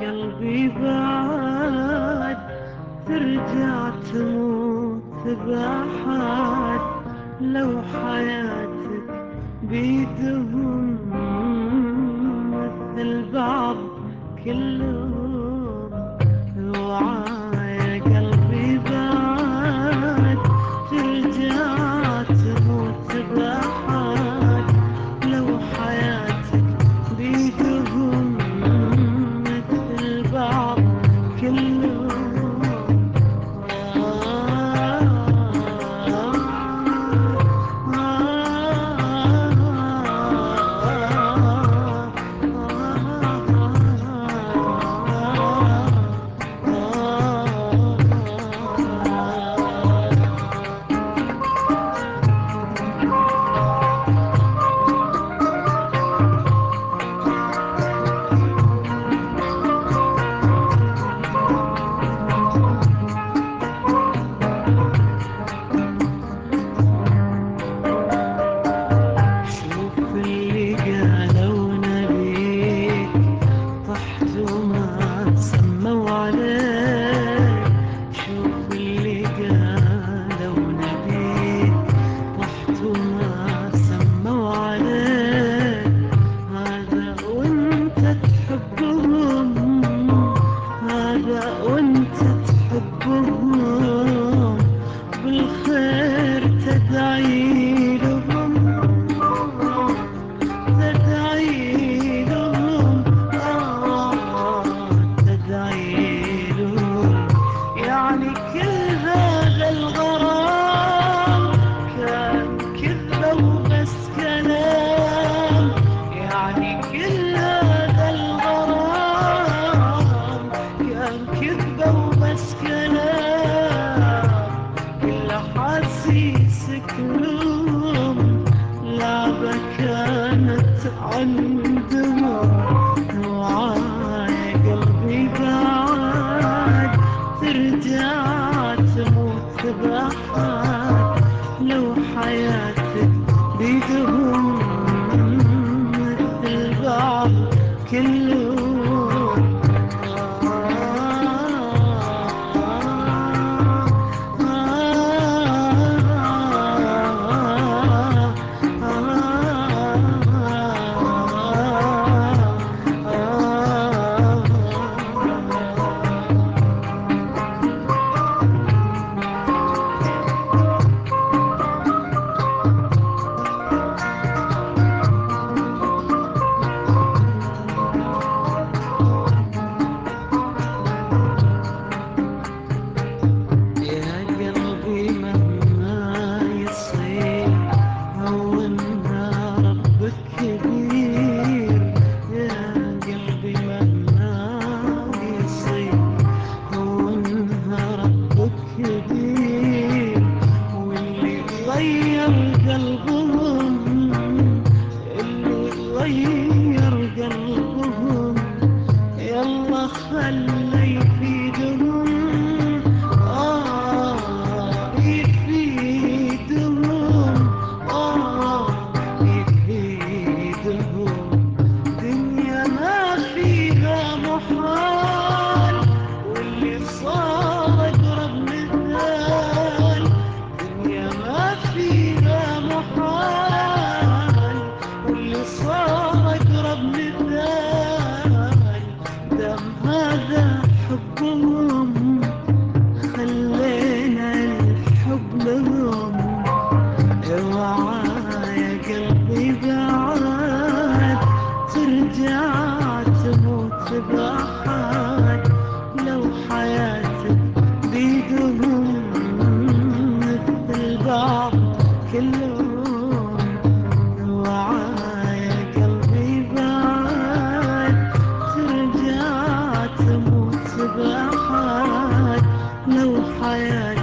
قلبي بعد ترجع تموت بأحد لو حياتك بيدهم مثل بعض كلهم. وعايا قلبي بعد ترجع تموت بأحد لو حياتك بيدهم مثل بعض كلهم. وانت تحبهم بالخير تدعي لهم، تدعي لهم، تدعي لهم. يعني كل هذا الغرام كان كذبة وبس كلام. يعني كل هذا الغرام كان كذبة وبس كلام. كل حاسيسك لهم لعبة كانت عندهم. وعاي قلبي بعد ترجع تموت بأحد لو حياتك بيدهم مثل بعض كلهم. غير قلبهم يلا خلي يفيدهم، يفيدهم، يفيدهم. دنيا ما فيها محال واللي صار اقرب مثال. دنيا ما فيها محال واللي صار اقرب مثال. دم هذا حبهم خلينا الحب لهم. اوعى يا قلبي بعد ترجع تموت بأحد لو حياتك بيدهم مثل بعض كلهم. وعايا قلبي بعد ترجع تموت بأحد لو حياتك